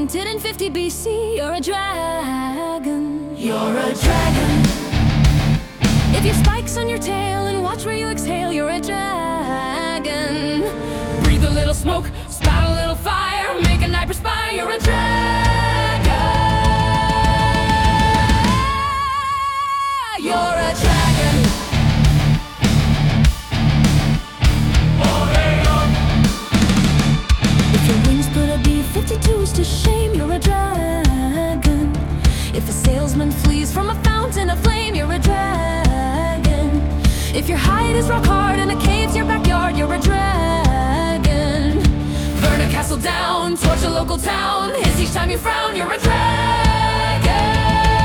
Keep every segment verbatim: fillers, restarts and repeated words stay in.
invented in fifty B C. You're a dragon. You're a dragon. If you have spikes on your tail and watch where you exhale, you're a dragon. Breathe a little smoke, spout a little fire, make a night perspire. You're a dragon. You're a dragon. If your wings put a B fifty-twos to shame, you're a dragon. If a salesman flees from a fountain of flame, you're a dragon. If your hide is rock hard and a cave's your backyard, you're a dragon. Burn a castle down, torch a local town, hiss each time you frown. You're a dragon.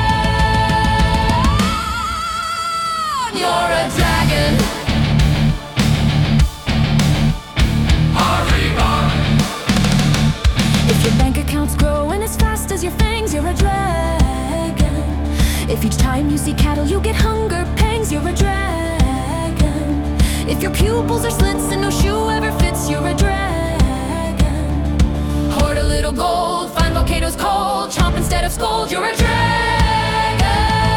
You're a dragon. If your bank accounts grow and as fast as your fangs, you're a dragon. If each time you see cattle you get hunger pangs, you're a dragon. If your pupils are slits and no shoe ever fits, you're a dragon. Hoard a little gold, find volcanoes cold, chomp instead of scold. You're a dragon.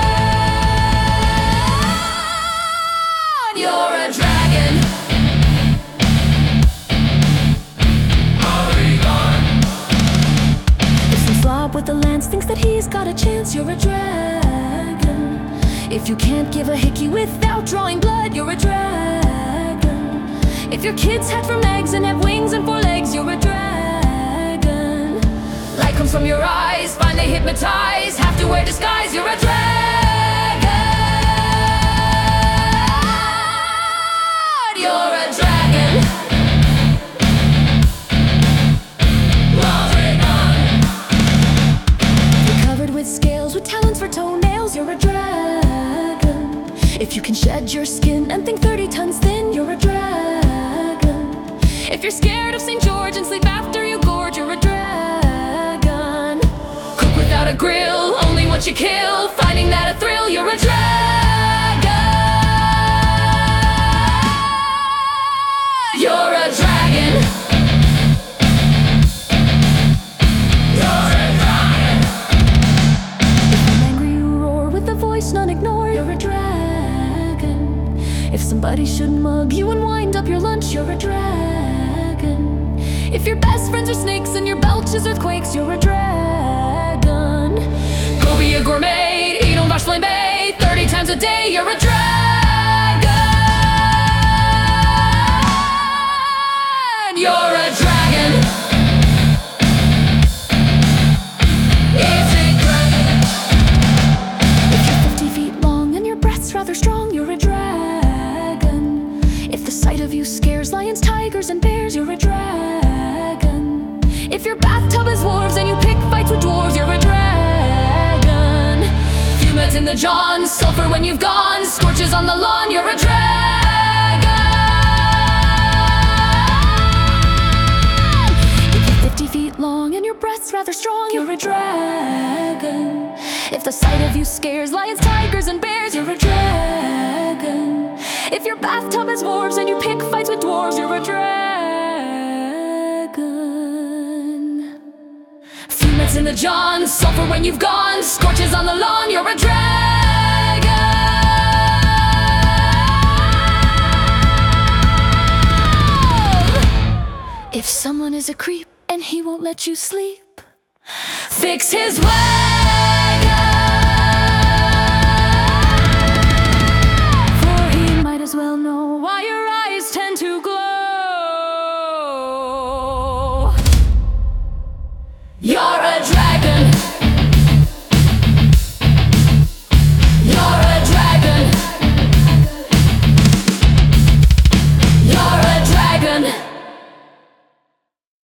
You're a dragon. With the lance thinks that he's got a chance, you're a dragon. If you can't give a hickey without drawing blood, you're a dragon. If your kids hatch from eggs and have wings and four legs, you're a dragon. Light comes from your eyes, find they hypnotize, have to wear disguise. You're a dragon. You're a dragon. With talons for toenails, you're a dragon. If you can shed your skin and think thirty tons thin, you're a dragon. If you're scared of Saint George and sleep after you gorge, you're a dragon. Cook without a grill, only once you kill, finding that a thrill. You're a dragon. You're a dragon. None ignore, you're a dragon. If somebody should mug you and wind up your lunch, you're a dragon. If your best friends are snakes and your belch is earthquakes, you're a dragon. Go be a gourmet, eat on vache flambé thirty times a day. You're a dragon. You're a dragon. Rather strong, you're a dragon. If the sight of you scares lions, tigers, and bears, you're a dragon. If your bathtub is wolves and you pick fights with dwarves, you're a dragon. Fumes in the John, sulfur when you've gone, scorches on the lawn. You're a dragon. If you're fifty feet long and your breath's rather strong, you're a dragon. If the sight of you scares lions, tigers, and bears, you're a dragon. If your bathtub is wolves and you pick fights with dwarves, you're a dragon. Fumes in the John, sulfur when you've gone, scorches on the lawn. You're a dragon. If someone is a creep and he won't let you sleep, fix his wagon. For he might as well know